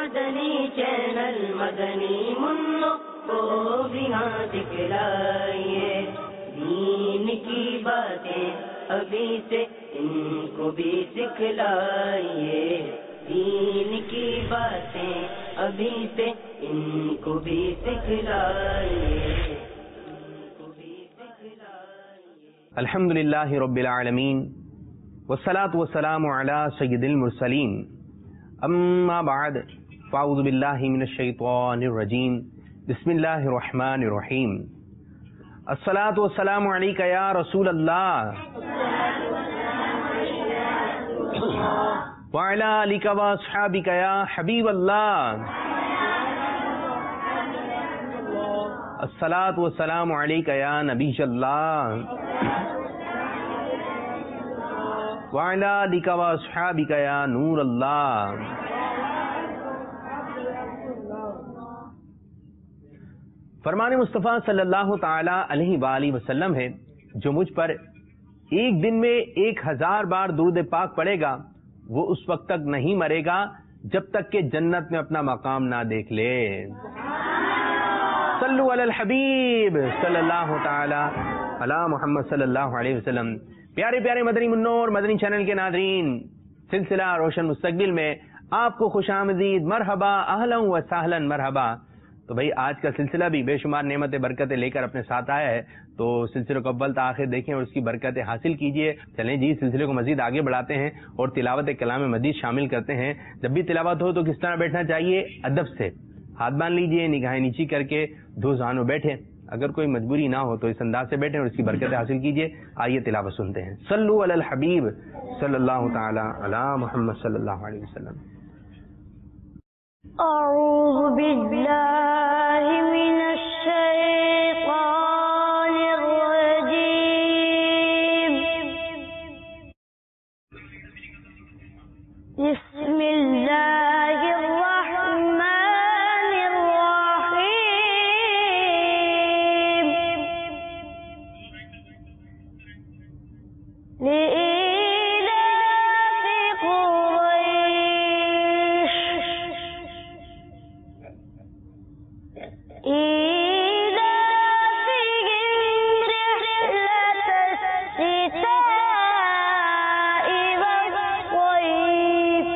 مدنی channel مدنی منوں کو بھی ہاں دکھلائیے، دین کی باتیں ابھی سے ان کو بھی سکھلائیے، دین کی باتیں ابھی سے ان کو بھی سکھلائیے۔ الحمدللہ رب العالمین والصلاة والسلام علی سید المرسلین، اما بعد فاعوذ باللہ من الشیطان الرجیم، بسم اللہ الرحمن الرحیم۔ الصلاة والسلام علیک یا رسول اللہ وعلی آلک واصحابک یا حبیب اللہ۔ الصلاة والسلام علیک یا نبی اللہ وعلی آلک واصحابک یا نور اللہ۔ فرمان مصطفیٰ صلی اللہ تعالی علیہ وآلہ وسلم ہے، جو مجھ پر ایک دن میں 1000 بار درود پاک پڑھے گا وہ اس وقت تک نہیں مرے گا جب تک کہ جنت میں اپنا مقام نہ دیکھ لے۔ صلو علی الحبیب صلی اللہ تعالی علی محمد صلی اللہ علیہ وسلم۔ پیارے پیارے مدنی منوں اور مدنی چینل کے ناظرین، سلسلہ روشن مستقبل میں آپ کو خوش آمدید، مرحبا، اہلا و سہلا، مرحبا۔ تو بھائی آج کا سلسلہ بھی بے شمار نعمتیں برکتیں لے کر اپنے ساتھ آیا ہے، تو سلسلے کو اول تاخیر دیکھیں اور اس کی برکتیں حاصل کیجئے۔ چلیں جی سلسلے کو مزید آگے بڑھاتے ہیں اور تلاوت کلام مجید شامل کرتے ہیں۔ جب بھی تلاوت ہو تو کس طرح بیٹھنا چاہیے؟ ادب سے، ہاتھ باندھ لیجئے، نگاہیں نیچی کر کے دو زانوں بیٹھیں، اگر کوئی مجبوری نہ ہو تو اس انداز سے بیٹھیں اور اس کی برکتیں حاصل کیجئے۔ آئیے تلاوت سنتے ہیں۔ صلو علی الحبیب صلی اللہ تعالی علی محمد صلی اللہ علیہ وسلم۔ اعوذ باللہ من الشیطان الرجیم، بسم اللہ الرحمن الرحیم۔ لإيلاف قریش إيلافهم رحلة الشتاء والصيف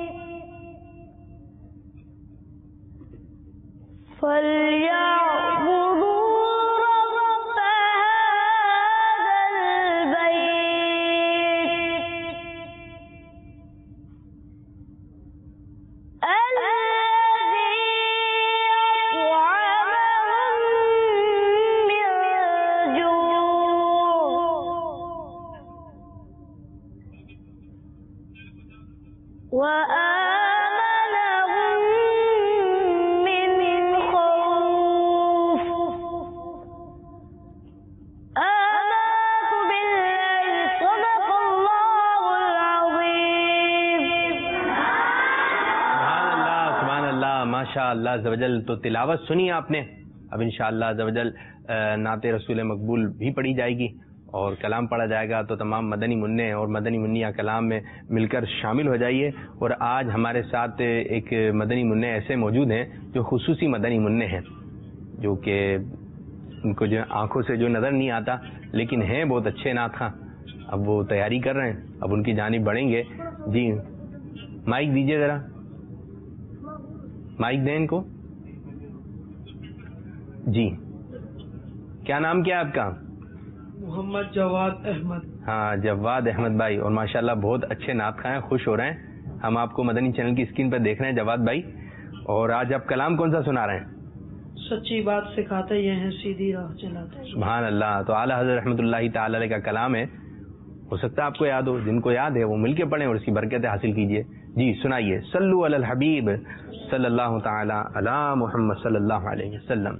فليعبدوا رب هذا البيت الذي أطعمهم من جوع وآمنهم من خوف۔ آمنت بالله صدق الله العظيم۔ سبحان اللہ ماشاء اللہ عز و جل۔ تو تلاوت سنی آپ نے، اب انشاءاللہ عز و جل نعت رسول مقبول بھی پڑھی جائے گی اور کلام پڑھا جائے گا، تو تمام مدنی منع اور مدنی منیا کلام میں مل کر شامل ہو جائیے۔ اور آج ہمارے ساتھ ایک مدنی منع ایسے موجود ہیں جو خصوصی مدنی منع ہیں، جو کہ ان کو جو آنکھوں سے جو نظر نہیں آتا لیکن ہیں بہت اچھے نعت خواں۔ اب وہ تیاری کر رہے ہیں، اب ان کی جانب بڑھیں گے۔ جی مائک دیجیے ذرا، مائک دیں ان کو۔ جی کیا نام کیا ہے آپ کا؟ محمد جواد احمد۔ ہاں جواد احمد بھائی، اور ماشاءاللہ بہت اچھے نعت خواں ہیں، خوش ہو رہے ہیں۔ ہم آپ کو مدنی چینل کی اسکرین پہ دیکھ رہے ہیں جواد بھائی، اور آج آپ کلام کون سا سنا رہے ہیں؟ سچی بات سکھاتے یہ ہیں، سیدھی راہ چلاتے ہیں۔ سبحان اللہ۔ تو اعلیٰ حضرت رحمۃ اللہ تعالی علیہ کا کلام ہے، ہو سکتا ہے آپ کو یاد ہو، جن کو یاد ہے وہ مل کے پڑھیں اور اس کی برکتیں حاصل کیجیے۔ جی سنائیے۔ صلو علی الحبیب صلی اللہ تعالی علی محمد صلی اللہ علیہ وسلم۔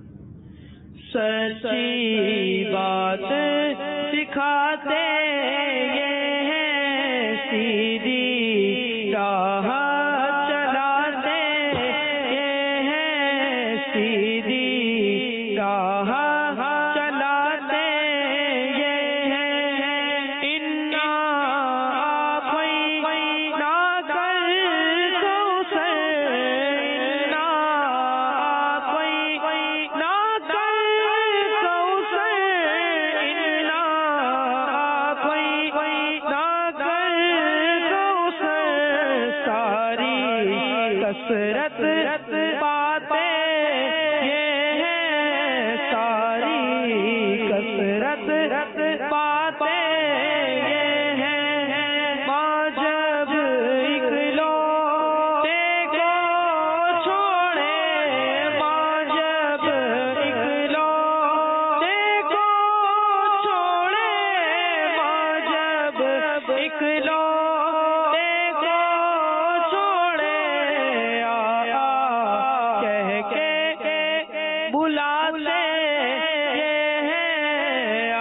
سچی بات سکھاتے یہ ہیں، سیدھی راہ چلاتے یہ ہیں، سیدھی راہ چلاتے یہ ہیں۔ انا آخینا کل کوثر، کثرت باتیں یہ ہیں ساری کثرت باتیں یہ ہیں ماں جب اکلوتے کو چھوڑے ماں جب اکلوتے کو چھوڑے ماں جب اکلوتے کو چھوڑے کہہ کے بلاتے یہ ہیں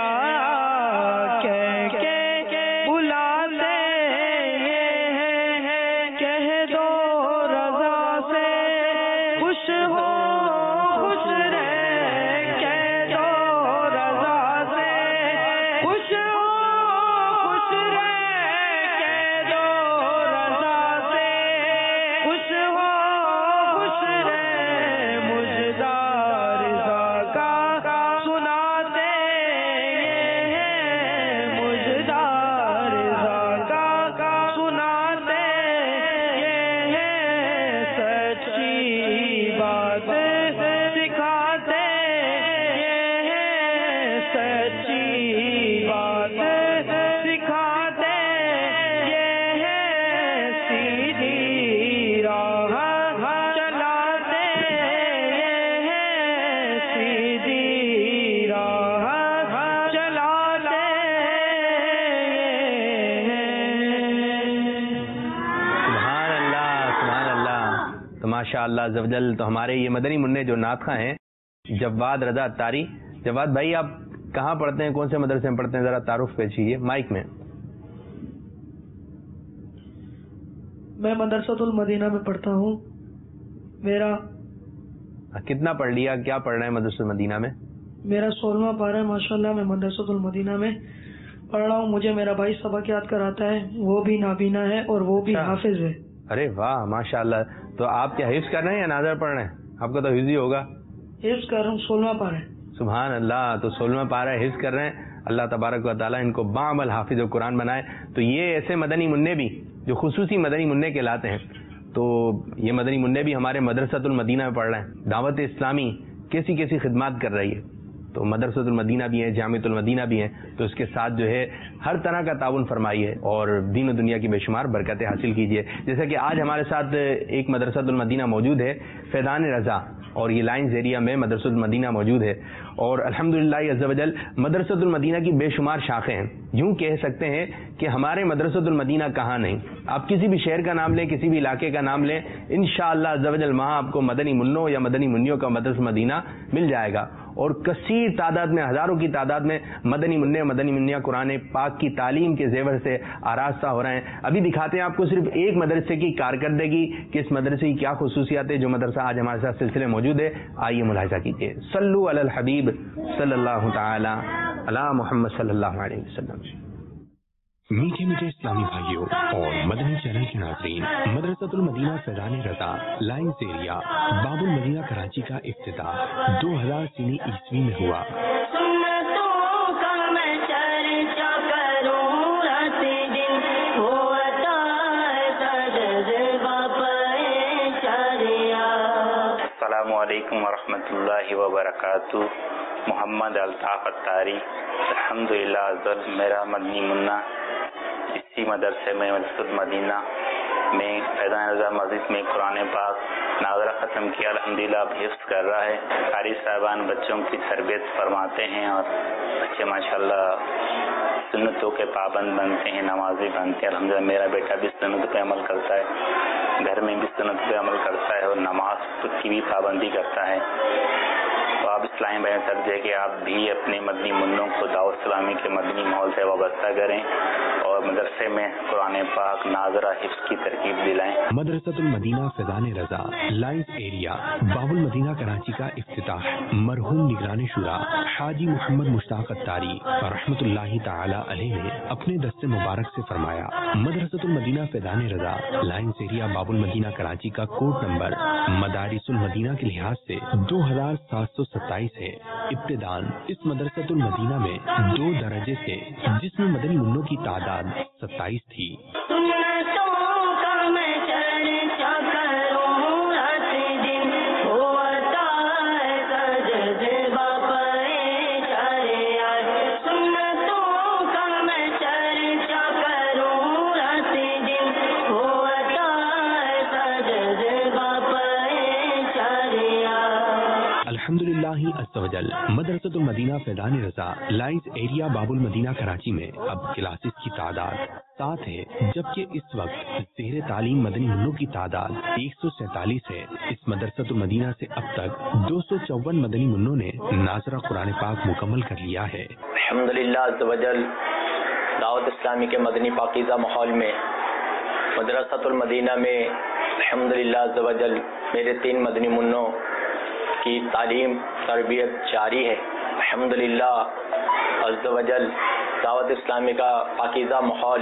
کہہ کے بلاتے یہ ہیں کہہ دو رضا سے خوش ہو خوش رہے کہہ دو رضا سے خوش ہو خوش رہے کہہ دو رضا سے خوش ہو خوش رہے مجدہ رضا کا سناتے یہ ہیں مجدہ رضا کا سناتے یہ ہیں سچی بات سکھاتے یہ ہیں سچی بات سکھاتے یہ ہیں سیدھی راہ چلاتے یہ ہیں سیدھی راہ چلاتے سبحان اللہ سبحان اللہ. تو ماشاء اللہ عز و جل. تو ہمارے یہ مدنی منع جو نعت خواں ہیں جواد رضا اتاری. جواد بھائی آپ کہاں پڑھتے ہیں, کون سے مدرسے میں پڑھتے ہیں, ذرا تعارف پیش کیجیے مائک میں. میں مدرسۃ المدینہ میں پڑھتا ہوں. میرا کتنا پڑھ لیا, کیا پڑھ رہے ہیں مدرسہ مدینہ میں؟ میرا 16واں پارہ ہے ماشاءاللہ. میں مدرسۃ المدینہ میں پڑھ رہا ہوں. مجھے میرا بھائی سبق یاد کراتا ہے, وہ بھی نابینا ہے اور وہ بھی اچھا. حافظ ہے. ارے واہ ماشاء اللہ. تو آپ کیا حفظ کر رہے ہیں یا ناظر پڑھ رہے ہیں؟ آپ کا تو حفظ ہی ہوگا. حفظ کر رہا ہوں. 16واں پارہ ہے. سبحان اللہ. تو 16واں پارہ حفظ کر رہے ہیں. اللہ تبارک و تعالیٰ ان کو بعمل حافظ و قرآن بنائے. تو یہ ایسے مدنی منع بھی جو خصوصی مدنی منع کہلاتے ہیں. تو یہ مدنی منع بھی ہمارے مدرسۃ المدینہ میں پڑھ رہے ہیں. دعوت اسلامی کیسی کیسی خدمات کر رہی ہے. تو مدرسۃ المدینہ بھی ہے, جامعۃ المدینہ بھی ہیں. تو اس کے ساتھ جو ہے ہر طرح کا تعاون فرمائیے اور دین و دنیا کی بے شمار برکتیں حاصل کیجیے. جیسا کہ آج ہمارے ساتھ ایک مدرسۃ المدینہ موجود ہے, فیضان رضا, اور یہ لائنز ایریا میں مدرسۃ المدینہ موجود ہے. اور الحمدللہ عز و جل مدرسۃ المدینہ کی بے شمار شاخیں ہیں. یوں کہہ سکتے ہیں کہ ہمارے مدرسۃ المدینہ کہاں نہیں. آپ کسی بھی شہر کا نام لیں, کسی بھی علاقے کا نام لیں, انشاءاللہ عز و جل وہاں آپ کو مدنی منوں یا مدنی منیوں کا مدرسہ مدینہ مل جائے گا. اور کثیر تعداد میں, ہزاروں کی تعداد میں مدنی منع مدنی منیا قرآن پاک کی تعلیم کے زیور سے آراستہ ہو رہے ہیں. ابھی دکھاتے ہیں آپ کو صرف ایک مدرسے کی کارکردگی کہ اس مدرسے کی کیا خصوصیات ہے. جو مدرسہ آج ہمارے ساتھ سلسلے موجود ہے, آئیے ملاحظہ کیجیے. صلو علی الحبیب صلی اللہ تعالی علی محمد صلی اللہ علیہ وسلم. میٹھے میٹھے اسلامی بھائیوں اور مدنی چینل کے ناظرین, مدرسۃ المدینہ فیضان رضا لائنز ایریا باب المدینہ کراچی کا افتتاح 2003 عیسوی میں ہوا. سنتوں کا میں چرچا کروں رات دن, ہوتا ہے جذبہ پہچانیا. السلام علیکم ورحمۃ اللہ وبرکاتہ. محمد الطاف اتاری. الحمدللہ میرا مدنی منع اسی مدرسے میں مدرسۃ المدینہ میں فیضان رضا مسجد میں قرآن پاک ناظرہ ختم کیا. الحمدللہ اب حفظ کر رہا ہے. قاری صاحبان بچوں کی تربیت فرماتے ہیں اور بچے ماشاءاللہ سنتوں کے پابند بنتے ہیں, نمازی بنتے ہیں. الحمدللہ میرا بیٹا بھی سنت پہ عمل کرتا ہے, گھر میں بھی سنت پہ عمل کرتا ہے اور نماز کی بھی پابندی کرتا ہے. تو آپ اسلامی بیان سمجھے کہ آپ بھی اپنے مدنی منوں کو دعوت اسلامی کے مدنی ماحول سے وابستہ کریں اور مدرسے میں قرآن پاک ناظرہ حفظ کی ترکیب دلائیں. مدرسۃ المدینہ فیضان رضا لائنز ایریا باب المدینہ کراچی کا افتتاح مرحوم نگران شورا حاجی محمد مشتاق اتاری رحمۃ اللہ تعالی علیہ نے اپنے دست مبارک سے فرمایا. مدرسۃ المدینہ فیضان رضا لائنز ایریا باب المدینہ کراچی کا کوڈ نمبر مدارس المدینہ کے لحاظ سے 2727 ہے. ابتدان اس مدرسۃ المدینہ میں 2 درجے سے, جس میں مدنی منوں کی تعداد 27 تھی. سنتوں کا میں چرچا کروں अल्हम्दुलिल्लाह अज़्ज़ वजल मदरसतुल मदीना फैज़ान रज़ा लाइंस एरिया बाबुल मदीना कराची में अब क्लासेस की तादाद 7 है, जबकि इस वक्त ज़ेर तालीम मदनी मुन्नों की तादाद 147 है। इस मदरसतुल मदीना से अब तक 254 मदनी मुन्नों ने नाज़रा कुरान पाक मुकम्मल कर लिया है। अल्हम्दुलिल्लाह अज़्ज़ वजल दावत इस्लामी के मदनी पाकीज़ा माहौल में मदरसतुल मदीना में अल्हम्दुलिल्लाह अज़्ज़ वजल मेरे 3 मदनी मुन्नों की तालीम तरबियत जारी है। अल्हम्दुलिल्लाह अज़्ज़ वजल दावत इस्लामी का पाकीज़ा माहौल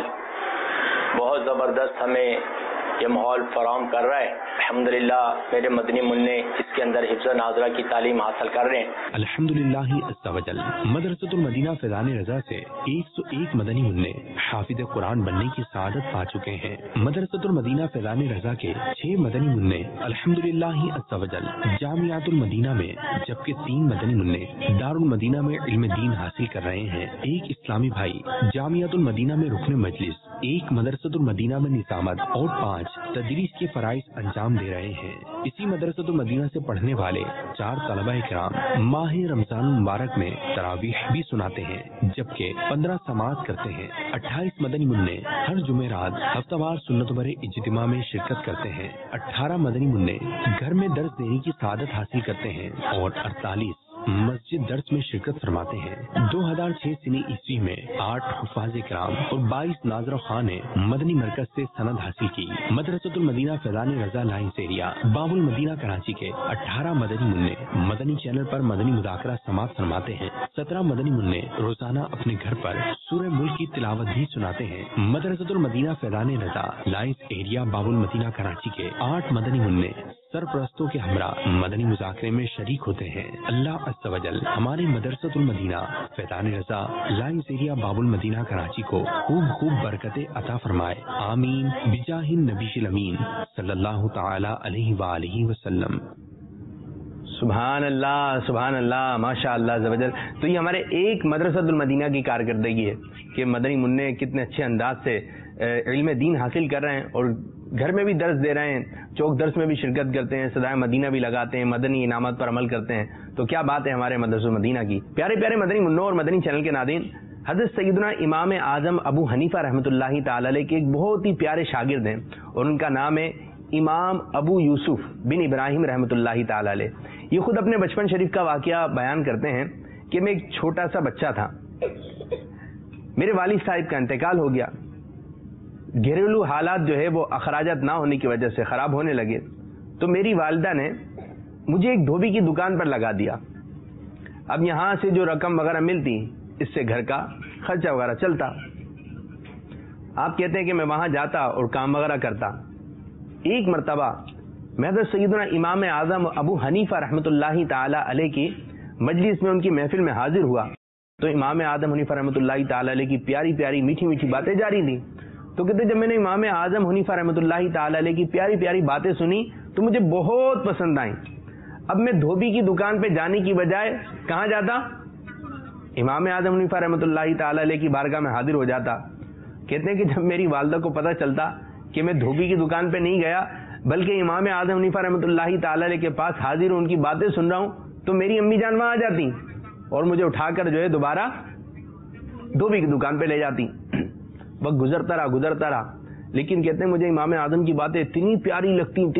बहुत ज़बरदस्त हमें ये माहौल फराहम कर रहा है। अल्हम्दुलिल्लाह मेरे मदनी मुन्ने इसके अंदर हिफ्ज़ नाज़रा की तालीम हासिल कर रहे हैं। अल्हम्दुलिल्लाह अज़्ज़ वजल मदरसतुल मदीना फैज़ान रज़ा से 101 मदनी मुन्ने हाफिज़ कुरान बनने की सआदत पा चुके हैं। मदरसतुल मदीना फैज़ान रज़ा के 6 मदनी मुन्ने अल्हम्दुलिल्लाह अज़्ज़ वजल जामियातुल मदीना में, जबकि 3 मदनी मुन्ने दारुल मदीना में इल्म दीन हासिल कर रहे हैं। एक इस्लामी भाई जामियातुल मदीना में रुकने मजलिस, एक मदरसतुल मदीना में निज़ामत और 5 तदरीस के फराइज़ अंजाम दे रहे हैं। इसी मदरसतुल मदीना से पढ़ने वाले 4 तलबा किराम माह रमजान मुबारक में तरावीह भी सुनाते हैं, जबकि 15 समाअत करते हैं। 28 मदनी मुन्ने हर जुमेरात हफ्तावार सुन्नत भरे इज्तिमा में शिरकत करते हैं। 18 मदनी मुन्ने घर में दर्स देने की सआदत हासिल करते हैं और 48 मस्जिद दर्स में शिरकत फरमाते हैं। 2006 सीनी ईस्वी में 8 हुफ़ाज़ किराम और 22 नाज़रा खान ने मदनी मरकज से सनद हासिल की। मदरसतुल मदीना फैज़ान रज़ा लाइंस एरिया बाबुल मदीना कराची के 18 मदनी मुन्ने मदनी चैनल पर मदनी मुज़ाकरा समाअत फरमाते हैं। 17 मदनी मुन्ने रोजाना अपने घर पर सूरह मुल्क की तिलावत भी सुनाते हैं। मदरसतुल मदीना फैज़ान रज़ा लाइंस एरिया बाबुल मदीना कराची के 8 मदनी मुन्ने सरप्रस्तों के हमरा मदनी मुज़ाकरे में शरीक होते हैं। अल्लाह अज़्ज़ वजल हमारे मदरसतुल मदीना फैज़ान रज़ा लाइंस एरिया बाबुल मदीना कराची को खूब खूब बरकतें अता फरमाए। आमीन बिजाहिन नबीशिल अमीन सल्लल्लाहु तआला अलैहि व आलिहि वसल्लम। सुभान अल्लाह माशा अल्लाह अज़्ज़ वजल। तो ये हमारे एक मदरसतुल मदीना की कारकर्दगी है कि मदनी मुन्ने कितने अच्छे अंदाज से इल्म दीन हासिल कर रहे हैं और घर में भी दर्स दे रहे हैं, चौक दर्स में भी शिरकत करते हैं, सदाए मदीना भी लगाते हैं, मदनी इनामत पर अमल करते हैं। तो क्या बात है हमारे मदरसतुल मदीना की। प्यारे प्यारे मदनी मुन्नों और मदनी चैनल के नाज़रीन, हज़रत सैयदना इमाम आज़म अबू हनीफा रहमतुल्लाहि ताला अलैह के एक बहुत ही प्यारे शागिर्द हैं और उनका नाम है इमाम अबू यूसुफ बिन इब्राहिम रहमतुल्लाहि ताला अलैह। ये खुद अपने बचपन शरीफ का वाक़या बयान करते हैं कि मैं एक छोटा सा बच्चा था, मेरे वालिद साहिब का इंतकाल हो गया, घरेलू हालात जो है वो अखराजात ना होने की वजह से ख़राब होने लगे, तो मेरी वालिदा ने मुझे एक धोबी की दुकान पर लगा दिया। अब यहाँ से जो रकम वगैरह मिलती इससे घर का खर्चा वगैरह चलता। आप कहते हैं कि मैं वहाँ जाता और काम वगैरह करता। एक मरतबा मैं हज़रत सैयदना इमाम आज़म अबू हनीफा रहमतुल्लाहि ताला अलैह की मजलिस में उनकी महफिल में हाजिर हुआ तो इमाम आज़म हनीफा रहमतुल्लाहि ताला अलैह की प्यारी प्यारी मीठी मीठी बातें जारी थी। तो कहते जब मैंने इमाम आज़म हनीफा रहमतुल्लाहि ताला अलैह की प्यारी प्यारी बातें सुनी तो मुझे बहुत पसंद आई। अब मैं धोबी की दुकान पे जाने की बजाय कहाँ जाता, इमाम आज़म हनीफा रहमतुल्लाहि ताला अलैह की बारगाह में हाजिर हो जाता। कहते हैं कि जब मेरी वालिदा को पता चलता कि मैं धोबी की दुकान पे नहीं गया बल्कि इमाम आज़म हनीफा रहमतुल्लाहि ताला अलैह के पास हाजिर हूँ, उनकी बातें सुन रहा हूँ, तो मेरी अम्मी जान वहाँ आ जाती और मुझे उठाकर जो है दोबारा धोबी की दुकान पे ले जाती। वक्त गुजरता रहा, लेकिन कहते हैं मुझे इमाम आज़म की बातें इतनी प्यारी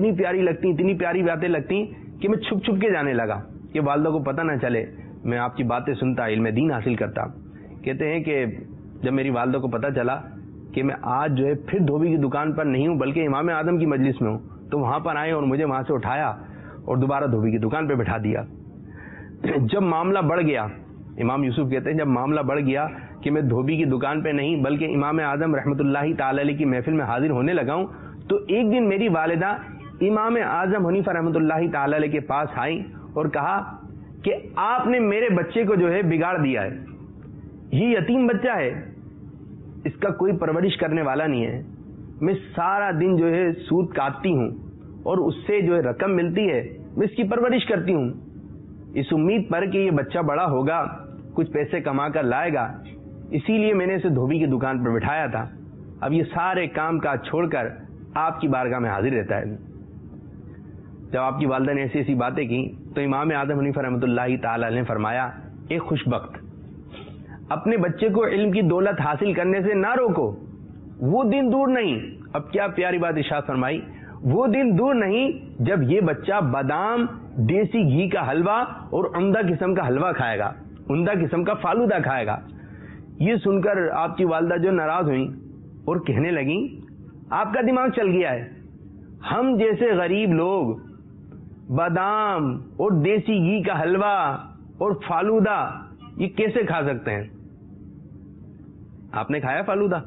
बातें लगती कि मैं छुप छुप के जाने लगा कि वालिदा को पता ना चले, मैं आपकी बातें सुनता, इल्म दीन हासिल करता। कहते हैं कि जब मेरी वालिदा को पता चला कि मैं आज जो है फिर धोबी की दुकान पर नहीं हूँ बल्कि इमाम आज़म की मजलिस में हूँ, तो वहाँ पर आए और मुझे वहाँ से उठाया और दोबारा धोबी की दुकान पर बैठा दिया। जब मामला बढ़ गया, इमाम यूसुफ कहते हैं जब मामला बढ़ गया कि मैं धोबी की दुकान पे नहीं बल्कि इमाम आज़म रहमतुल्लाहि ताला अलैह की महफिल में हाजिर होने लगा हूं, तो एक दिन मेरी वालिदा इमाम आज़म हनीफा रहमतुल्लाहि ताला अलैह के पास आई और कहा कि आपने मेरे बच्चे को जो है बिगाड़ दिया है, ये यतीम बच्चा है, इसका कोई परवरिश करने वाला नहीं है। मैं सारा दिन जो है सूद काटती हूँ और उससे जो है रकम मिलती है, मैं इसकी परवरिश करती हूँ इस उम्मीद पर कि ये बच्चा बड़ा होगा, कुछ पैसे कमा कर लाएगा, इसीलिए मैंने इसे धोबी की दुकान पर बिठाया था। अब ये सारे काम काज छोड़कर आपकी बारगाह में हाजिर रहता है। جب آپ کی والدہ نے ایسی ایسی باتیں کی تو امام اعظم حنیفہ رحمۃ اللہ تعالی علیہ نے فرمایا ایک خوش بخت اپنے بچے کو علم کی دولت حاصل کرنے سے نہ روکو، وہ دن دور نہیں. اب کیا پیاری بات ارشاد فرمائی، وہ دن دور نہیں جب یہ بچہ بادام، دیسی گھی کا حلوہ اور عمدہ قسم کا حلوہ کھائے گا، عمدہ قسم کا فالودہ کھائے گا. یہ سن کر آپ کی والدہ جو ناراض ہوئیں اور کہنے لگیں آپ کا دماغ چل گیا ہے، ہم جیسے غریب لوگ بادام اور دیسی گھی کا حلوہ اور فالودہ یہ کیسے کھا سکتے ہیں؟ آپ نے کھایا فالودہ؟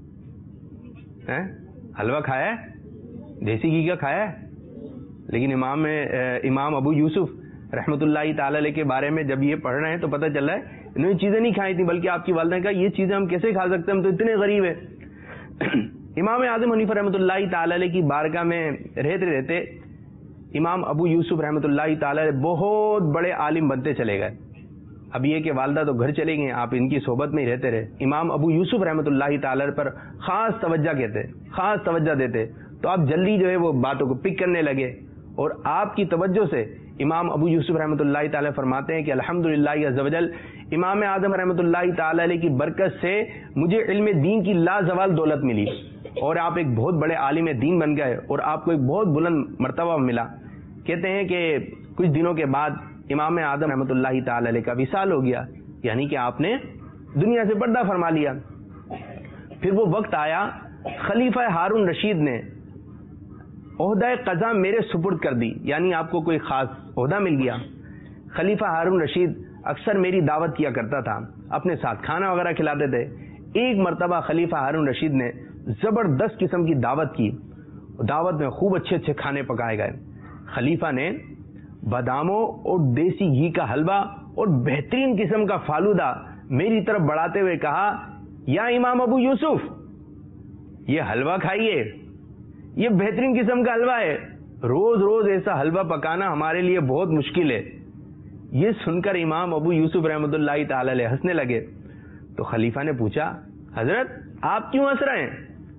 حلوہ کھایا ہے؟ دیسی گھی کا کھایا ہے؟ لیکن امام ابو یوسف رحمۃ اللہ تعالی علیہ کے بارے میں جب یہ پڑھ رہے ہیں تو پتہ چل رہا ہے انہوں نے چیزیں نہیں کھائی تھیں، بلکہ آپ کی والدہ نے کہا یہ چیزیں ہم کیسے کھا سکتے ہیں، ہم تو اتنے غریب ہیں. امام اعظم حنیفہ رحمۃ اللہ تعالی علیہ کی بارگاہ میں رہتے رہتے امام ابو یوسف رحمۃ اللہ تعالی علیہ بہت بڑے عالم بنتے چلے گئے. اب یہ کہ والدہ تو گھر چلے گئے، آپ ان کی صحبت میں ہی رہتے رہے. امام ابو یوسف رحمۃ اللہ تعالی پر خاص توجہ دیتے تو آپ جلدی جو ہے وہ باتوں کو پک کرنے لگے، اور آپ کی توجہ سے امام ابو یوسف رحمۃ اللہ تعالی فرماتے ہیں کہ الحمدللہ عز وجل امام اعظم رحمۃ اللہ تعالی علیہ کی برکت سے مجھے علم دین کی لازوال دولت ملی، اور آپ ایک بہت بڑے عالم دین بن گئے اور آپ کو ایک بہت بلند مرتبہ ملا. کہتے ہیں کہ کچھ دنوں کے بعد امام اعظم رحمۃ اللہ تعالی علیہ کا وصال ہو گیا، یعنی کہ آپ نے دنیا سے پردہ فرما لیا. پھر وہ وقت آیا خلیفہ ہارون رشید نے عہدہ قضا میرے سپرد کر دی، یعنی آپ کو کوئی خاص عہدہ مل گیا. خلیفہ ہارون رشید اکثر میری دعوت کیا کرتا تھا، اپنے ساتھ کھانا وغیرہ کھلاتے تھے. ایک مرتبہ خلیفہ ہارون رشید نے زبردست قسم کی دعوت کی، دعوت میں خوب اچھے اچھے کھانے پکائے گئے. خلیفہ نے باداموں اور دیسی گھی کا حلوہ اور بہترین قسم کا فالودہ میری طرف بڑھاتے ہوئے کہا یا امام ابو یوسف یہ حلوہ کھائیے، یہ بہترین قسم کا حلوہ ہے، روز روز ایسا حلوہ پکانا ہمارے لیے بہت مشکل ہے. یہ سن کر امام ابو یوسف رحمۃ اللہ تعالی علیہ ہنسنے لگے. تو خلیفہ نے پوچھا حضرت آپ کیوں ہنس رہے ہیں؟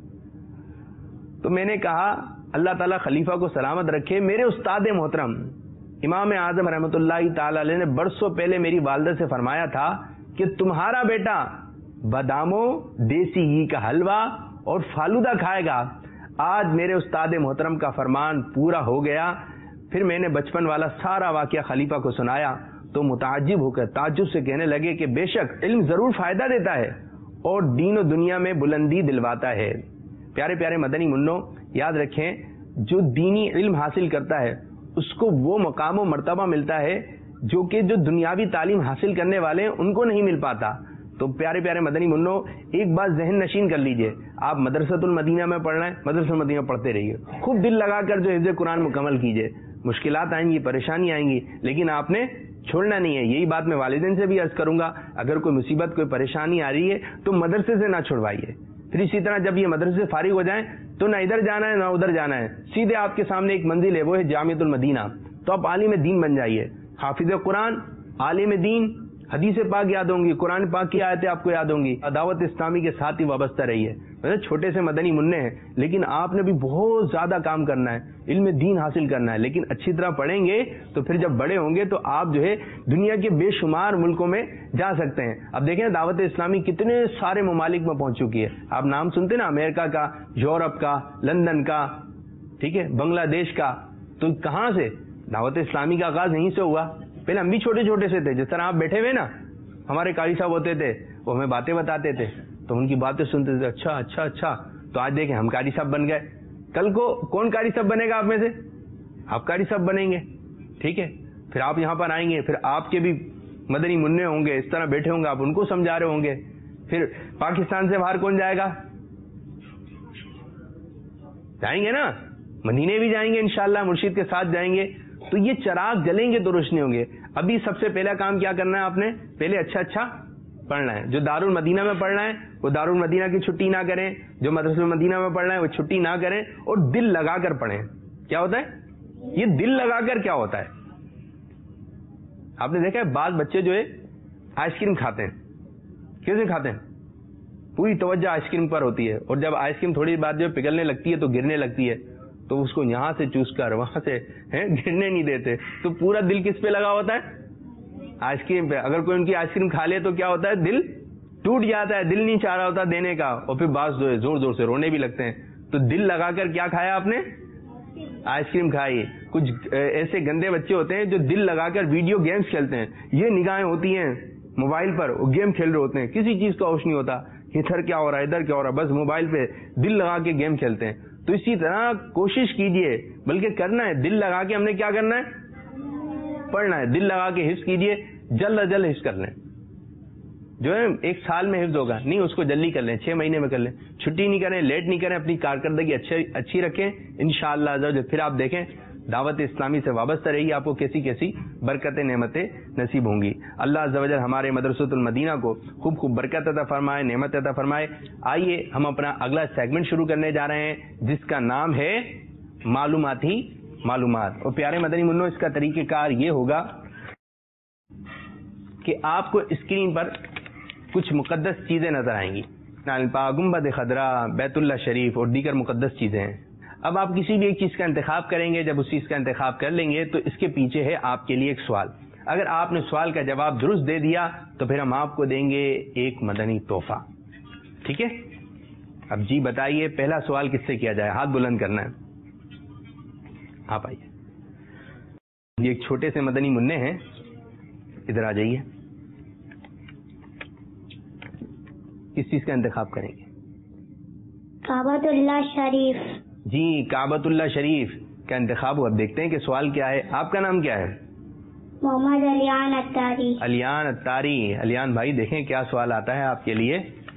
تو میں نے کہا اللہ تعالیٰ خلیفہ کو سلامت رکھے، میرے استاد محترم امام اعظم رحمۃ اللہ تعالی علیہ نے برسوں پہلے میری والدہ سے فرمایا تھا کہ تمہارا بیٹا باداموں، دیسی گھی کا حلوہ اور فالودہ کھائے گا. آج میرے استاد محترم کا فرمان پورا ہو گیا. پھر میں نے بچپن والا سارا واقعہ خلیفہ کو سنایا تو متعجب ہو کر تعجب سے کہنے لگے کہ بے شک علم ضرور فائدہ دیتا ہے اور دین و دنیا میں بلندی دلواتا ہے. پیارے پیارے مدنی منوں، یاد رکھیں جو دینی علم حاصل کرتا ہے اس کو وہ مقام و مرتبہ ملتا ہے جو کہ جو دنیاوی تعلیم حاصل کرنے والے ہیں ان کو نہیں مل پاتا. تو پیارے پیارے مدنی منوں، ایک بات ذہن نشین کر لیجئے، آپ مدرسۃ المدینہ میں پڑھنا ہے، مدرسۃ المدینہ پڑھتے رہیے، خوب دل لگا کر جو حفظ قرآن مکمل کیجئے. مشکلات آئیں گی، پریشانی آئیں گی، لیکن آپ نے چھوڑنا نہیں ہے. یہی بات میں والدین سے بھی عرض کروں گا، اگر کوئی مصیبت کوئی پریشانی آ رہی ہے تو مدرسے سے نہ چھڑوائیے. پھر اسی طرح جب یہ مدرسے سے فارغ ہو جائیں تو نہ ادھر جانا ہے نہ ادھر جانا ہے، سیدھے آپ کے سامنے ایک منزل ہے، وہ ہے جامعۃ المدینہ. تو آپ عالم دین بن جائیے، حافظ قرآن، عالم دین، حدیث پاک یاد ہوں گی، قرآن پاک کی آیتیں آپ کو یاد ہوں گی، دعوت اسلامی کے ساتھ ہی وابستہ رہیے. چھوٹے سے مدنی منع ہیں لیکن آپ نے بھی بہت زیادہ کام کرنا ہے، علم دین حاصل کرنا ہے، لیکن اچھی طرح پڑھیں گے تو پھر جب بڑے ہوں گے تو آپ جو ہے دنیا کے بے شمار ملکوں میں جا سکتے ہیں. اب دیکھیں دعوت اسلامی کتنے سارے ممالک میں پہنچ چکی ہے. آپ نام سنتے نا، امریکہ کا، یورپ کا، لندن کا، ٹھیک ہے، بنگلہ دیش کا. تو کہاں سے دعوت اسلامی کا آغاز یہیں سے ہوا. پہلے ہم بھی چھوٹے چھوٹے سے تھے، جس طرح آپ بیٹھے ہوئے نا، ہمارے قاری صاحب ہوتے تھے وہ ہمیں باتیں بتاتے تھے تو ان کی باتیں سنتے تھے، اچھا اچھا اچھا. تو آج دیکھیں ہم قاری صاحب بن گئے. کل کو کون قاری صاحب بنے گا آپ میں سے؟ آپ قاری صاحب بنیں گے، ٹھیک ہے. پھر آپ یہاں پر آئیں گے، پھر آپ کے بھی مدنی منع ہوں گے، اس طرح بیٹھے ہوں گے، آپ ان کو سمجھا رہے ہوں گے. پھر پاکستان سے باہر کون جائے گا؟ جائیں گے نا، مدینے بھی جائیں گے انشاءاللہ، مرشید کے ساتھ جائیں گے. تو یہ چراغ جلیں گے تو روشنی ہوں گے. ابھی سب سے پہلا کام کیا کرنا ہے آپ نے؟ پہلے اچھا اچھا پڑھنا ہے. جو دارالمدینہ میں پڑھنا ہے وہ دارالمدینہ کی چھٹی نہ کریں، جو مدرسہ المدینہ میں پڑھنا ہے وہ چھٹی نہ کریں، اور دل لگا کر پڑھیں. کیا ہوتا ہے یہ دل لگا کر؟ کیا ہوتا ہے آپ نے دیکھا ہے بعض بچے جو ہے آئس کریم کھاتے ہیں. کیسے کھاتے ہیں؟ پوری توجہ آئس کریم پر ہوتی ہے، اور جب آئس کریم تھوڑی بات جو پگھلنے لگتی ہے تو گرنے لگتی ہے. تو اس کو یہاں سے چوس کر وہاں سے گرنے نہیں دیتے. تو پورا دل کس پہ لگا ہوتا ہے؟ آئس کریم پہ. اگر کوئی ان کی آئس کریم کھا لے تو کیا ہوتا ہے؟ دل ٹوٹ جاتا ہے, دل نہیں چاہ رہا ہوتا دینے کا, اور پھر بعض جو ہے زور زور سے رونے بھی لگتے ہیں. تو دل لگا کر کیا کھایا آپ نے؟ آئس کریم کھائی. کچھ ایسے گندے بچے ہوتے ہیں جو دل لگا کر ویڈیو گیمز کھیلتے ہیں. یہ نگاہیں ہوتی ہیں موبائل پر, وہ گیم کھیل رہے ہوتے ہیں, کسی چیز کا ہوش نہیں ہوتا, ادھر کیا ہو رہا ہے ادھر کیا ہو رہا ہے, بس موبائل پہ دل لگا کے گیم کھیلتے ہیں. تو اسی طرح کوشش کیجئے, بلکہ کرنا ہے, دل لگا کے ہم نے کیا کرنا ہے؟ پڑھنا ہے. دل لگا کے حفظ کیجئے, جلد از جلد حفظ کر لیں. جو ہے 1 سال میں حفظ ہوگا نہیں, اس کو جلدی کر لیں, 6 مہینے میں کر لیں. چھٹی نہیں کریں, لیٹ نہیں کریں, اپنی کارکردگی اچھی رکھیں. انشاءاللہ پھر آپ دیکھیں دعوت اسلامی سے وابستہ رہی, آپ کو کیسی کیسی برکتیں نعمتیں نصیب ہوں گی. اللہ عز و جل ہمارے مدرسۃ المدینہ کو خوب خوب برکت عطا فرمائے, نعمت عطا فرمائے. آئیے ہم اپنا اگلا سیگمنٹ شروع کرنے جا رہے ہیں, جس کا نام ہے معلوماتی معلومات. اور پیارے مدنی منو, اس کا طریقہ کار یہ ہوگا کہ آپ کو اسکرین پر کچھ مقدس چیزیں نظر آئیں گی. گنبد خضرا, بیت اللہ شریف اور دیگر مقدس چیزیں ہیں. اب آپ کسی بھی ایک چیز کا انتخاب کریں گے. جب اس چیز کا انتخاب کر لیں گے تو اس کے پیچھے ہے آپ کے لیے ایک سوال. اگر آپ نے سوال کا جواب درست دے دیا تو پھر ہم آپ کو دیں گے ایک مدنی تحفہ. ٹھیک ہے؟ اب جی بتائیے, پہلا سوال کس سے کیا جائے؟ ہاتھ بلند کرنا ہے. آپ آئیے, یہ ایک چھوٹے سے مدنی منع ہیں, ادھر آ جائیے. کس چیز کا انتخاب کریں گے؟ کعبۃ اللہ شریف. جی, کعبۃ اللہ شریف کا انتخاب ہوا. اب دیکھتے ہیں کہ سوال کیا ہے. آپ کا نام کیا ہے؟ محمد علیان اتاری. علیان اتاری. علیان بھائی, دیکھیں کیا سوال آتا ہے آپ کے لیے.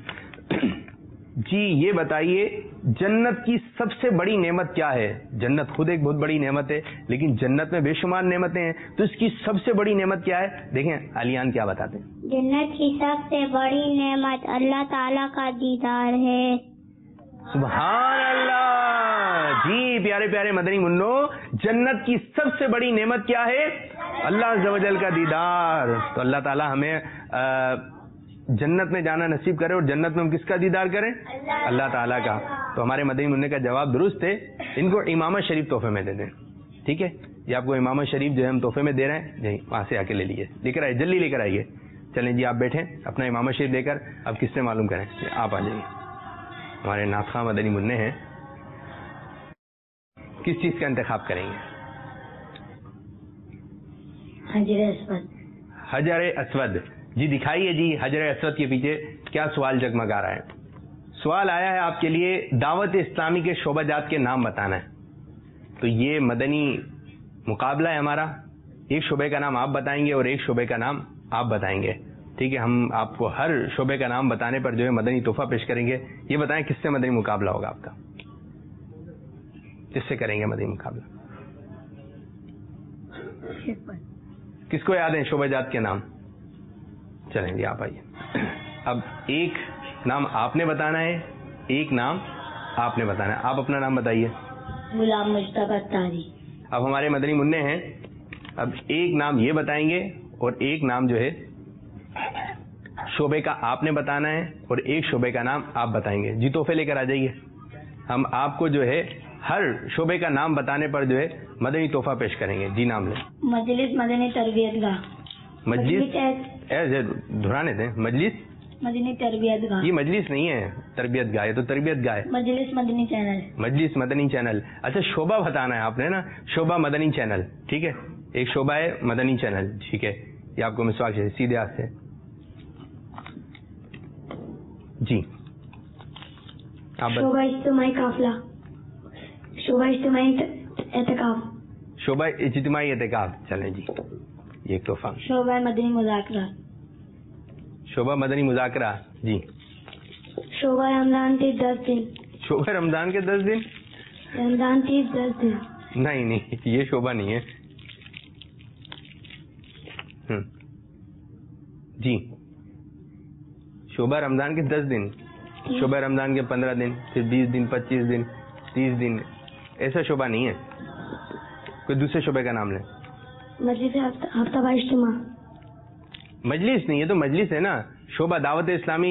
جی یہ بتائیے, جنت کی سب سے بڑی نعمت کیا ہے؟ جنت خود ایک بہت بڑی نعمت ہے, لیکن جنت میں بے شمار نعمتیں ہیں, تو اس کی سب سے بڑی نعمت کیا ہے؟ دیکھیں علیان کیا بتاتے ہیں. جنت کی سب سے بڑی نعمت اللہ تعالیٰ کا دیدار ہے. سبحان اللہ. جی پیارے پیارے مدنی منو, جنت کی سب سے بڑی نعمت کیا ہے؟ اللہ عز و جل کا دیدار. تو اللہ تعالیٰ ہمیں جنت میں جانا نصیب کرے, اور جنت میں ہم کس کا دیدار کریں؟ اللہ تعالیٰ کا. تو ہمارے مدنی منع کا جواب درست ہے. ان کو امامت شریف تحفے میں دے دیں. ٹھیک ہے, یہ آپ کو امامت شریف جو ہے ہم تحفے میں دے رہے ہیں. جی وہاں سے آ کے لے لیجیے, لے کر آئیے, جلدی لے کر آئیے. چلیں جی آپ بیٹھیں, اپنا امامت شریف دے کر اب کس سے معلوم کریں. آپ آ جائیے. ہمارے ناخواں مدنی منع ہیں, کس چیز کا انتخاب کریں گے؟ حجر اسود. حجر اسود. جی دکھائیے جی, حجر اسود کے پیچھے کیا سوال جگمگا رہا ہے؟ سوال آیا ہے آپ کے لیے, دعوت اسلامی کے شعبہ جات کے نام بتانا ہے. تو یہ مدنی مقابلہ ہے ہمارا. ایک شعبے کا نام آپ بتائیں گے اور ایک شعبے کا نام آپ بتائیں گے. ٹھیک ہے, ہم آپ کو ہر شعبے کا نام بتانے پر جو ہے مدنی تحفہ پیش کریں گے. یہ بتائیں کس سے مدنی مقابلہ ہوگا آپ کا؟ کس سے کریں گے مدنی مقابلہ؟ کس کو یاد ہے شعبہ جات کے نام؟ چلیں جی آپ آئیے. اب ایک نام آپ نے بتانا ہے, ایک نام آپ نے بتانا ہے. آپ اپنا نام بتائیے. غلام مشتاق اتاری. اب ہمارے مدنی منع ہیں, اب ایک نام یہ بتائیں گے اور ایک نام جو ہے شعبے کا آپ نے بتانا ہے, اور ایک شعبے کا نام آپ بتائیں گے. جی تحفے لے کر آ جائیے. ہم آپ کو جو ہے ہر شعبے کا نام بتانے پر جو ہے مدنی تحفہ پیش کریں گے. جی نام لیں. مجلس مدنی تربیت گاہ. مجلس دہرانے دیں. مجلس مدنی تربیت گاہ. یہ مجلس نہیں ہے, تربیت گاہ. تو تربیت گاہ. مجلس مدنی چینل. مجلس مدنی چینل. اچھا شعبہ بتانا ہے آپ نے نا, شعبہ مدنی چینل. ٹھیک ہے, ایک شعبہ ہے مدنی چینل. ٹھیک ہے, یہ آپ کو مسواک چاہیے سیدھے ہاتھ سے. جی آپ شعبہ اجتماعی قافلہ. شعبہ اجتماعی اعتکاف. شعبہ اجتماعی اعتکاف. چلیں جی, یہ ایک تحفہ. شعبہ مدنی مذاکرہ. شعبہ مدنی مذاکرہ. جی شعبہ رمضان کے 10 دن. شعبہ رمضان کے 10 دن. رمضان کے 10 دن. نہیں یہ شعبہ نہیں ہے. جی شعبہ رمضان کے 10 دن, شعبہ رمضان کے 15 دن, پھر 20 دن, 25 دن, 30 دن, ایسا شعبہ نہیں ہے. کوئی دوسرے شعبے کا نام لیں. مجلس ہفتہ اجتماع. مجلس نہیں, یہ تو مجلس ہے نا. شعبہ دعوت اسلامی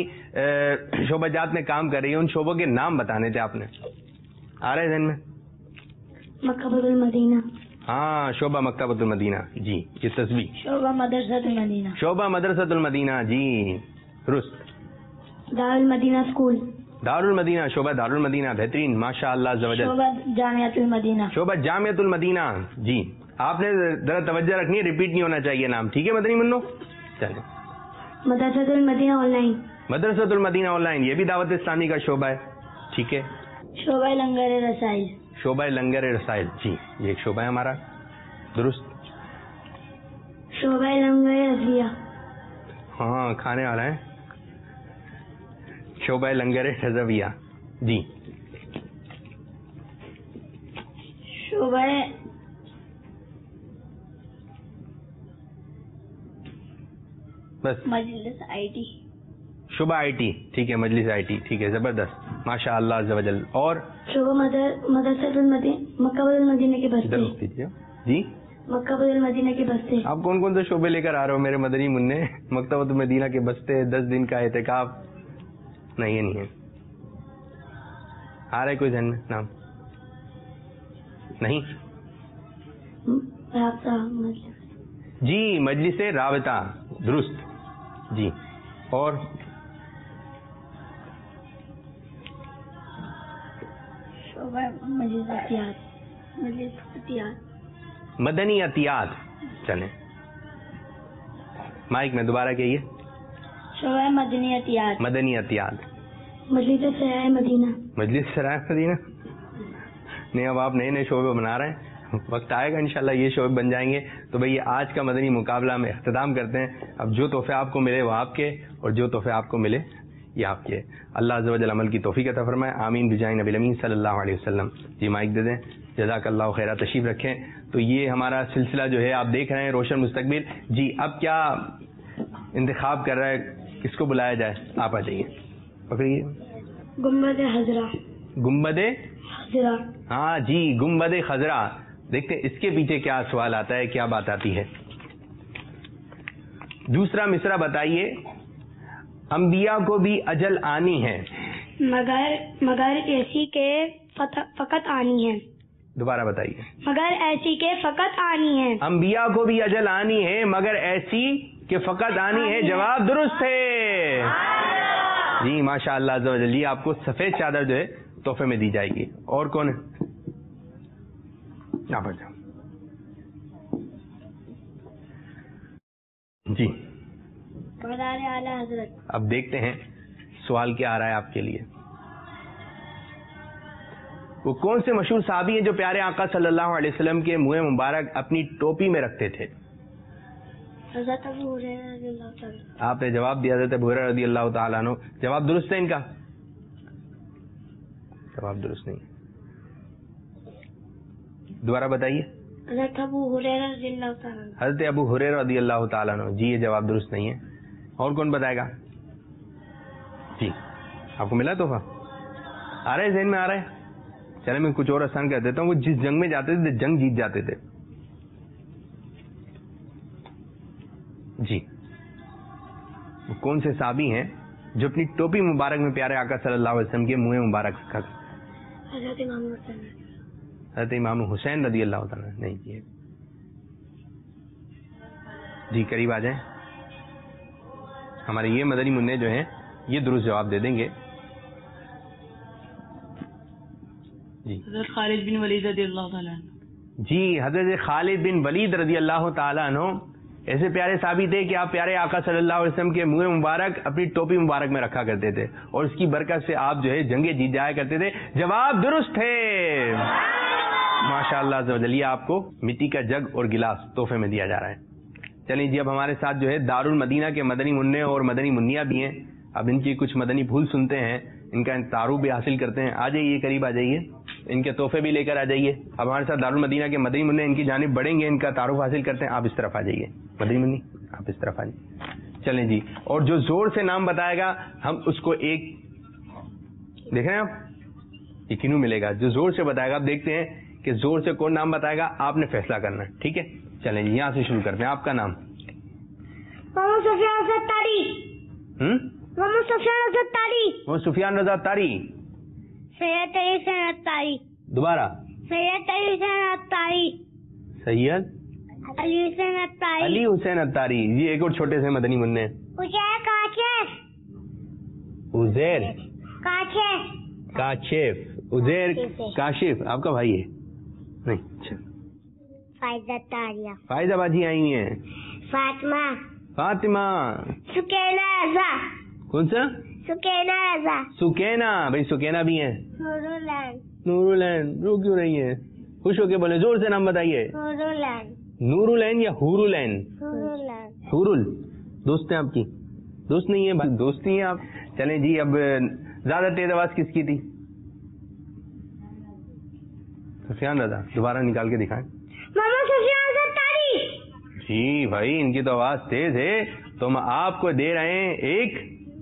شعبہ جات میں کام کر رہی ہے, ان شعبوں کے نام بتانے تھے آپ نے. آ رہے ذہن میں؟ مکتبۃ المدینہ. ہاں شعبہ مکتبۃ المدینہ. جی یہ تصویر. شعبہ مدرسۃ المدینہ. شعبہ مدرسۃ المدینہ. جی درست. دارالمدینہ اسکول. دارالمدینہ. شعبہ دارالمدینہ. بہترین ماشاء اللہ عز و جل. شعبہ جامعۃ المدینہ. شعبہ جامعۃ المدینہ. جی آپ نے ذرا توجہ رکھنی ہے, ریپیٹ نہیں ہونا چاہیے نام, ٹھیک ہے مدنی منو. چلیں. مدرسۃ المدینہ آن لائن. مدرسۃ المدینہ آن لائن, یہ بھی دعوت اسلامی کا شعبہ ہے, ٹھیک ہے. شعبہ لنگر رسائل. شعبہ لنگر رسائل. جی یہ ایک شعبہ ہے ہمارا, درست. شعبہ لنگر ادویہ. ہاں کھانے والا ہے. شعبہ لنگر رضویہ. جی شعبہ بس مجلس آئی ٹی. شعبہ آئی ٹی, ٹھیک ہے. مجلس آئی ٹی, ٹھیک ہے, زبردست ماشاء اللہ عز و جل. اور شعبہ مدرسۃ المدینہ مکتبۃ المدینہ کے بستے. درست کیجیے. جی مکتبۃ المدینہ کے بستے. آپ کون کون سے شعبے لے کر آ رہے ہو میرے مدنی منع؟ مکتبۃ المدینہ کے بستے, 10 دن کا اعتکاف. نہیں یہ نہیں ہے. آ رہا ہے کوئی ذہن میں نام؟ نہیں. رابطہ مجلس. جی مجلس رابطہ, درست. جی اور شعبہ مجلس احتیاط. مجلس احتیاط. مدنی احتیاط. چلیں مائک میں دوبارہ کہیے. شعبہ مدنی احتیاط. مدنی احتیاط. مجلس سرائے مدینہ. مجلس سرائے مدینہ. نہیں اب آپ نئے نئے شعبے بنا رہے ہیں, وقت آئے گا انشاءاللہ یہ شعبے بن جائیں گے. تو بھئی آج کا مدنی مقابلہ میں اختتام کرتے ہیں. اب جو تحفے آپ کو ملے وہ آپ کے, اور جو تحفے آپ کو ملے یہ آپ کے. اللہ عز و جل عمل کی توفیق عطا فرمائے, آمین بجائے نبی الامین صلی اللہ علیہ وسلم. جی مائک دے دیں. جزاک اللہ خیرہ, تشریف رکھیں. تو یہ ہمارا سلسلہ جو ہے آپ دیکھ رہے ہیں, روشن مستقبل. جی اب کیا انتخاب کر رہا ہے, کس کو بلایا جائے؟ آپ آ جائیے, پکڑیے. گنبد خضرا. گنبد خضرا. ہاں جی گنبد خضرا. دیکھتے اس کے پیچھے کیا سوال آتا ہے, کیا بات آتی ہے. دوسرا مصرع بتائیے. انبیاء کو بھی اجل آنی ہے مگر ایسی کے فقط آنی ہے. دوبارہ بتائیے. مگر ایسی کے فقط آنی ہے. انبیاء کو بھی اجل آنی ہے مگر ایسی کہ فقط آنی ہے. جواب درست ہے. جی ماشاء اللہ عز و جل. یہ آپ کو سفید چادر جو ہے تحفے میں دی جائے گی. اور کون ہے؟ جی اعلیٰ حضرت. اب دیکھتے ہیں سوال کیا آ رہا ہے آپ کے لیے. وہ کون سے مشہور صحابی ہیں جو پیارے آقا صلی اللہ علیہ وسلم کے منہ مبارک اپنی ٹوپی میں رکھتے تھے؟ حضرت ابو ہریرہ رضی اللہ تعالی. آپ نے جواب دیا حضرت ابو ہریرہ رضی اللہ تعالیٰ عنہ. جواب درست ہے ان کا؟ جواب درست نہیں. دوبارہ بتائیے. حضرت ابو ہریرہ رضی اللہ تعالی. حضرت ابو ہریرہ رضی اللہ تعالیٰ عنہ. جی یہ جواب درست نہیں ہے. اور کون بتائے گا؟ جی آپ کو ملا تحفہ؟ آ رہے ذہن میں آ رہا ہے؟ چلے میں کچھ اور آسان کر دیتا ہوں. وہ جس جنگ میں جاتے تھے جنگ جیت جاتے تھے. جی وہ کون سے صحابی ہیں جو اپنی ٹوپی مبارک میں پیارے آقا صلی اللہ علیہ وسلم کے منہ مبارک کا؟ حضرت امام حسین. حضرت امام حسین رضی اللہ تعالیٰ. نہیں جی جی قریب آ جائیں. ہمارے یہ مدنی منع جو ہیں یہ درست جواب دے دیں گے. جی حضرت خالد بن ولید رضی اللہ تعالیٰ عنہ. جی حضرت خالد بن ولید رضی اللہ تعالیٰ عنہ ایسے پیارے صحابی تھے کہ آپ پیارے آقا صلی اللہ علیہ وسلم کے منہ مبارک اپنی ٹوپی مبارک میں رکھا کرتے تھے, اور اس کی برکت سے آپ جو ہے جنگیں جیت جایا کرتے تھے. جواب درست ہے ماشاء اللہ عز و جل. یہ آپ کو مٹی کا جگ اور گلاس تحفے میں دیا جا رہا ہے. چلیے جی اب ہمارے ساتھ جو ہے دارالمدینہ کے مدنی منع اور مدنی منیا بھی ہیں. اب ان کی کچھ مدنی پھول سنتے ہیں, ان کا تعارف بھی حاصل کرتے ہیں. آ جائیے قریب آ جائیے, ان کے تحفے بھی لے کر آ جائیے. اب ہمارے ساتھ دارالمدینہ کے مدنی منع ان کی جانب بڑھیں گے, ان کا تعارف حاصل کرتے ہیں. آپ اس طرف آ جائیے. مدنی منی آپ اس طرف آ جائیے. چلیں جی, اور جو زور سے نام بتائے گا ہم اس کو ایک دیکھ رہے ہیں آپ یہ کنو ملے گا. جو زور سے بتائے گا آپ دیکھتے ہیں کہ زور سے کون نام بتائے گا, آپ نے فیصلہ کرنا ہے. ٹھیک ہے چلیں جی یہاں سے شروع کرتے ہیں. آپ کا نام؟ محمد سفیان رضا تاری. محمد سفیان رضا تاری. محمد سفیان رضا تاری. سید علی سنت تاری. دوبارہ. सैयद अली हुसैन अत्तारी। सैयद अली हुसैन अत्तारी। अली हुसैन अत्तारी जी। एक और छोटे से मदनी मुन्ने। उजैर काशिफ। उजैर काशिफ। काशिफ। उजैर काशिफ आपका भाई है? नहीं। अच्छा। फायदा तारिया। फायदा बाजी आई हुई है। फातिमा। फातिमा। सुकैना रजा। कौन सा? सुकैना रजा। सुकैना। भाई सुकैना भी है। नूरुलैन। नूरुलैन। रो क्यों रही है? खुश होके बोले, जोर से नाम बताइए। नूरुलैन। नूरुलैन या हुरुलैन? नूरुलैन। हुरुल। दोस्त है आपकी? दोस्त नहीं है, दोस्त नहीं है आप। चलें जी, अब ज्यादा तेज आवाज किसकी थी? सुफियान रजा। दोबारा निकाल के दिखाएं। मामा सुफियान अत्तारी। जी भाई, इनकी तो आवाज तेज है, तो हम आपको दे रहे हैं एक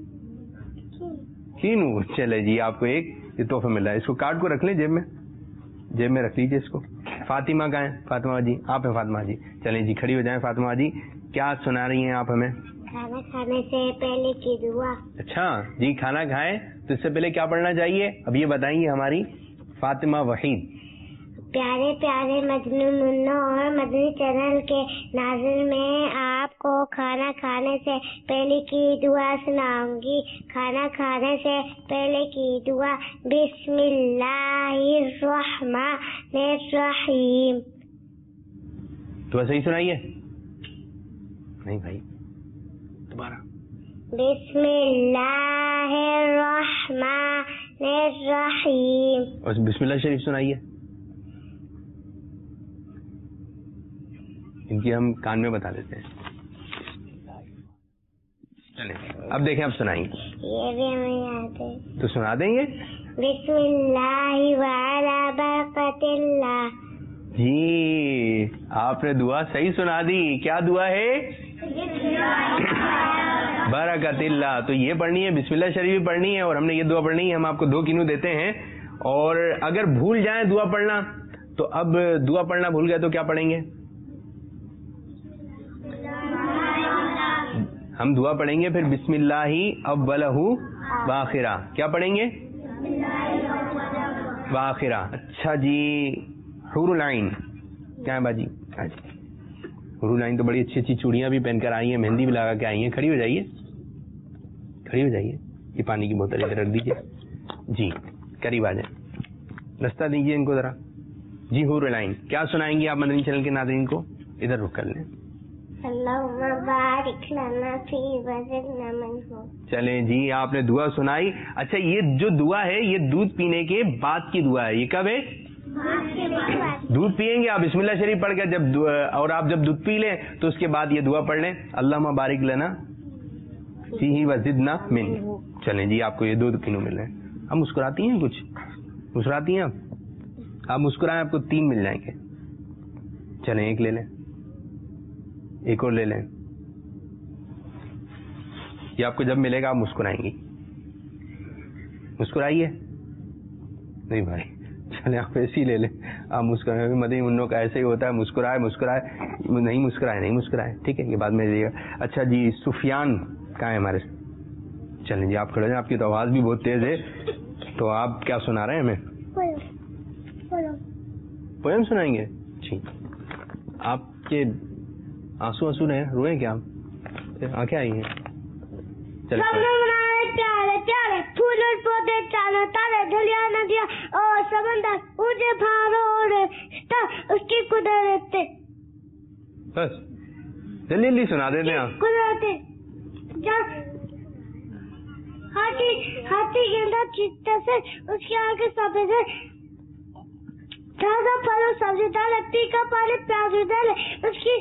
कीनू। चले जी, आपको एक ये तोहफा मिल रहा है। इसको कार्ड को रख लें, जेब में रख लीजिए इसको। फातिमा का है? फातिमा जी आप हैं? फातिमा जी चलें जी, खड़ी हो जाएं। फातिमा जी क्या सुना रही हैं आप हमें? खाना खाने से पहले की दुआ। अच्छा जी, खाना खाएं तो इससे पहले क्या पढ़ना चाहिए, अब ये बताएंगे हमारी फातिमा वहीद। प्यारे प्यारे मजनू मुन्नो और मदनी चैनल के नाज़िर में आपको खाना खाने से पहले की दुआ सुनाऊंगी। खाना खाने से पहले की दुआ, बिस्मिल्लाहिर्रहमानिर्रहीम। दुआ सही सुनाइए। नहीं भाई, दोबारा। बिस्मिल्लाहिर्रहमानिर्रहीम। और बिस्मिल्लाह शरीफ सुनाइए। इनकी हम कान में बता देते हैं। चले अब देखें, अब सुनाएंगे। ये भी हमें याद है तो सुना देंगे। बिस्मिल्लाहि व अला बरकतिल्लाह। जी आपने दुआ सही सुना दी। क्या दुआ है? बरकतिल्लाह। तो ये पढ़नी है, बिस्मिल्लाह शरीफ भी पढ़नी है, और हमने ये दुआ पढ़नी है। हम आपको 2 कीनू देते हैं, और अगर भूल जाए दुआ पढ़ना, तो अब दुआ पढ़ना भूल गए तो क्या पढ़ेंगे? हम दुआ पढ़ेंगे फिर बिस्मिल्लाही अव्वलहू वाखिरा। क्या पढ़ेंगे? वाखिरा। अच्छा जी, हुरुल आइन क्या है बाजी? हुरुल आइन तो बड़ी अच्छी अच्छी चूड़ियां भी पहनकर आई हैं, मेहंदी भी लगा के आई हैं। खड़ी हो जाइए, खड़ी हो जाइए। ये पानी की बोतल इधर रख दीजिए जी, करीब आ जाए, रास्ता दीजिए इनको जरा जी। हुरुल आइन क्या सुनाएंगी आप मदनी चैनल के नाज़रीन को? इधर रुक कर लें। चलें जी, आपने दुआ सुनाई। अच्छा, ये जो दुआ है ये दूध पीने के बाद की दुआ है। ये कब है? दूध पिएंगे आप बिस्मिल्लाह शरीफ पढ़ कर, जब और आप जब दूध पी लें तो उसके बाद ये दुआ पढ़ लें, अल्लाहुम्मा बारिक लना फीही वज़िदना मिन। चलें जी, आपको ये 2 कीनू मिल रहे हैं। अब मुस्कुराती हैं, कुछ मुस्कुराती हैं आप मुस्कुराएं, आपको 3 मिल जाएंगे। चलें एक ले लें, एक और ले लें। ये आपको जब मिलेगा आप मुस्कुराएंगी। मुस्कुराइए। नहीं भाई, चले आप ऐसे ही ले लें, आप मुस्कुराए। मदनी मुन्नों का ऐसे ही होता है, मुस्कुराए मुस्कुराए, नहीं मुस्कुराए नहीं मुस्कुराए। ठीक है, ये बाद में दीजिएगा। अच्छा जी, सुफियान कहाँ है हमारे? चलें जी, आप खड़े हैं, आपकी तो आवाज भी बहुत तेज है, तो आप क्या सुना रहे हैं हमें? पोयम सुनाएंगे जी। आपके आंसू आंसू रहे, रोए क्या आप? आंखें आई हैं। चलिए, प्यारे प्यारे फूल और पौधे, चारों तारे, दरिया नदियाँ और समंदर, ऊंचे पहाड़ों और उसकी कुदरत। बस जल्दी जल्दी सुना देते हैं आप। कुदरत हाथी गेंदा चित्ता से, उसके आगे सफेद है, ताजा फल और सब्जी डाले, तीखा पानी प्याज डाले, उसकी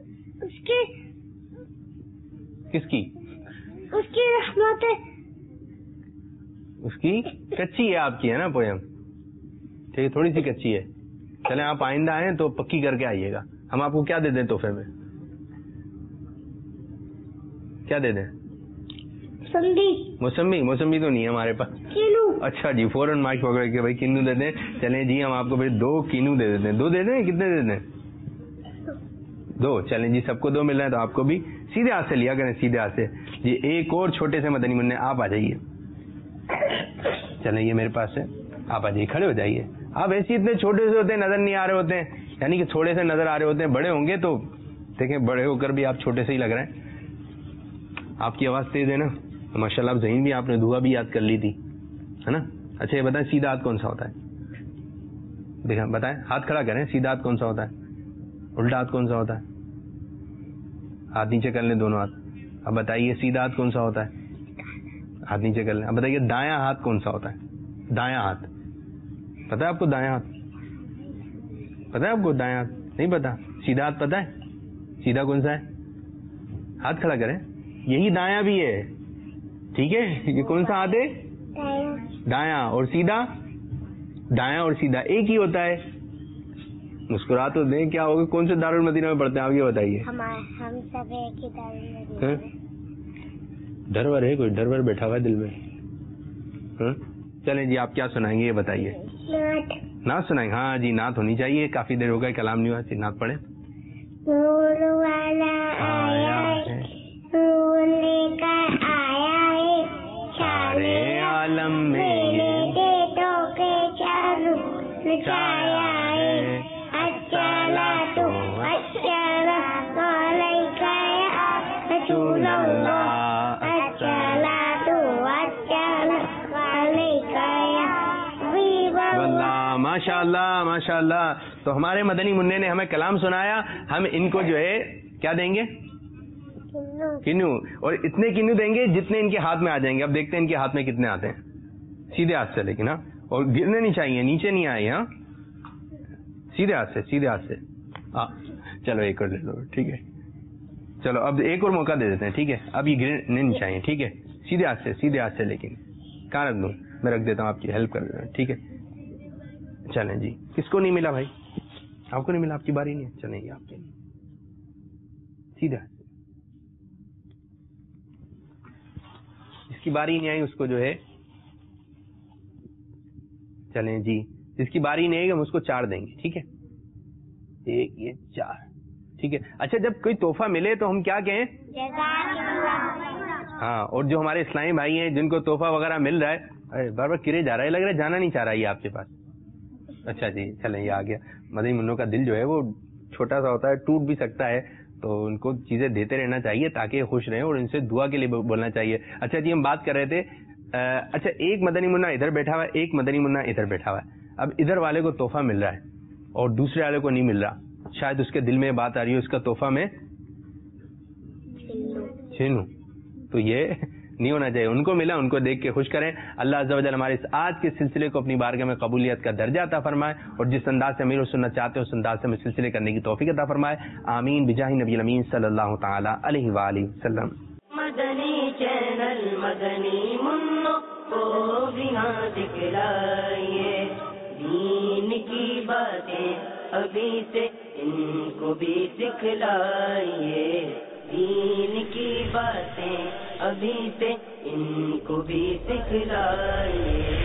किसकी? उसकी रहमतें। उसकी कच्ची है, आपकी है ना पोयम? ठीक है, थोड़ी सी कच्ची है। चलें, आप आइंदा आए तो पक्की करके आइएगा। हम आपको क्या दे दें तोहफे में? क्या दे दें? मौसमी। मौसमी तो नहीं है हमारे पास। कीनू। अच्छा जी, फौरन माइक पकड़ के भाई कीनू दे दें। चलें जी, हम आपको भाई 2 कीनू दे देते हैं। 2 दे दें? कितने दे दें? 2। चलें जी, सबको 2 मिल रहे हैं, तो आपको भी सीधे हाथ से लिया करें, सीधे हाथ से जी। एक और छोटे से मदनी मुन्ने, आप आ जाइए। चलें, ये मेरे पास है, आप आ जाइए, खड़े हो जाइए। آپ ایسے اتنے چھوٹے سے ہوتے ہیں, نظر نہیں آ رہے ہوتے ہیں, یعنی کہ تھوڑے سے نظر آ رہے ہوتے ہیں. بڑے ہوں گے تو دیکھیں, بڑے ہو کر بھی آپ چھوٹے سے ہی لگ رہے ہیں. آپ کی آواز تیز ہے نا, ماشاء اللہ. ذہین بھی آپ نے دعا بھی یاد کر لی تھی, ہے نا. اچھا یہ بتائیں سیدھا ہاتھ کون سا ہوتا ہے؟ دیکھیں بتائیں, ہاتھ کھڑا کریں. سیدھا ہاتھ کون سا ہوتا ہے؟ الٹا ہاتھ کون سا ہوتا ہے؟ ہاتھ نیچے کر لیں دونوں ہاتھ. اب بتائیے سیدھا ہاتھ کون سا ہوتا ہے؟ ہاتھ نیچے کر لیں. اب بتائیے دایاں ہاتھ کون سا ہوتا ہے؟ دایاں ہاتھ پتا ہے آپ کو؟ دایاں ہاتھ پتا ہے آپ کو؟ دایاں ہاتھ نہیں پتا. سیدھا ہاتھ پتا ہے؟ سیدھا کون سا ہے؟ ہاتھ کھڑا کریں. یہی دایاں بھی ہے, ٹھیک ہے. یہ کون سا ہاتھ ہے؟ دایاں. اور سیدھا؟ دایاں اور سیدھا ایک ہی ہوتا ہے. مسکرا تو دیں, کیا ہوگا؟ کون سے دارالمدینہ میں پڑھتے ہیں آپ یہ بتائیے؟ ہم سب ایک ہی دارالمدینہ. ڈرور ہے کوئی؟ ڈرور بیٹھا ہوا ہے دل میں. چلیں جی, آپ کیا سنائیں گے یہ بتائیے؟ نعت سنائیں. ہاں جی, نعت ہونی چاہیے. کافی دیر ہو گئے, کلام نہیں ہوا. نعت پڑھیں. نور والا آیا ہے, نور لے کر آیا ہے, سارے عالم میں دیتوں کے چاروں نچایا ہے. اچھا تو اچھا علیکہ یا رسول اللہ, اچھا تو اچھا علیکہ یا حبیب اللہ. ماشاء اللہ ماشاء اللہ. تو ہمارے مدنی منع نے ہمیں کلام سنایا, ہم ان کو جو ہے کیا دیں گے؟ کنو. اور اتنے کنو دیں گے جتنے ان کے ہاتھ میں آ جائیں گے. اب دیکھتے ہیں ان کے ہاتھ میں کتنے آتے ہیں. سیدھے ہاتھ سے لیکن, ہاں, اور گرنے نہیں چاہیے, نیچے نہیں آئے. ہاں, سیدھے ہاتھ سے, سیدھے ہاتھ سے. چلو ایک اور دے دو, ٹھیک ہے. چلو اب ایک اور موقع دے دیتے ہیں, ٹھیک ہے. اب یہ گرنے نہیں چاہیے, ٹھیک ہے. سیدھے ہاتھ سے, سیدھے ہاتھ سے. لیکن کہاں رکھ دوں؟ میں رکھ دیتا ہوں, آپ کی ہیلپ کر دیتا ہوں, ٹھیک ہے. چلیں جی. کس کو نہیں ملا بھائی؟ آپ کو نہیں ملا, آپ کی باری نہیں ہے. چلیں گے آپ کے لیے سیدھا. جس کی باری نہیں آئی اس کو جو ہے, چلیں جی, جس کی باری نہیں آئی ہم اس کو 4 دیں گے, ٹھیک ہے. 1 یہ 4, ٹھیک ہے. اچھا جب کوئی تحفہ ملے تو ہم کیا کہیں؟ ہاں. اور جو ہمارے اسلامی بھائی ہیں جن کو تحفہ وغیرہ مل رہا ہے, بار بار کرے جا رہا ہے, لگ رہا ہے جانا نہیں چاہ رہا ہے آپ کے پاس. اچھا جی, چلیں یہ آ گیا. مدنی منوں کا دل جو ہے وہ چھوٹا سا ہوتا ہے, ٹوٹ بھی سکتا ہے, تو ان کو چیزیں دیتے رہنا چاہیے تاکہ خوش رہیں, اور ان سے دعا کے لیے بولنا چاہیے. اچھا جی, ہم بات کر رہے تھے, اچھا ایک مدنی منا ادھر بیٹھا ہوا ہے, ایک مدنی منا ادھر بیٹھا ہوا ہے. اب ادھر والے کو تحفہ مل رہا ہے اور دوسرے والے کو نہیں مل رہا. شاید اس کے دل میں بات آ رہی ہے, اس کا تحفہ میں چھینوں. تو یہ نہیں ہونا چاہیے. ان کو ملا, ان کو دیکھ کے خوش کریں. اللہ عز و جل ہمارے اس آج کے سلسلے کو اپنی بارگاہ میں قبولیت کا درجہ عطا فرمائے, اور جس انداز سے امیر و سنت چاہتے ہیں اس انداز سے ہمیں سلسلے کرنے کی توفیق عطا فرمائے. آمین بجاہ نبی الامین صلی اللہ تعالی علیہ وآلہ وسلم. مدنی چینل مدنی منوں کو بنا دکھلائیے, دین کی باتیں ابھی سے ان کو بھی سکھلائیے, دین کی باتیں ابھی سے ان کو بھی سکھلائیے.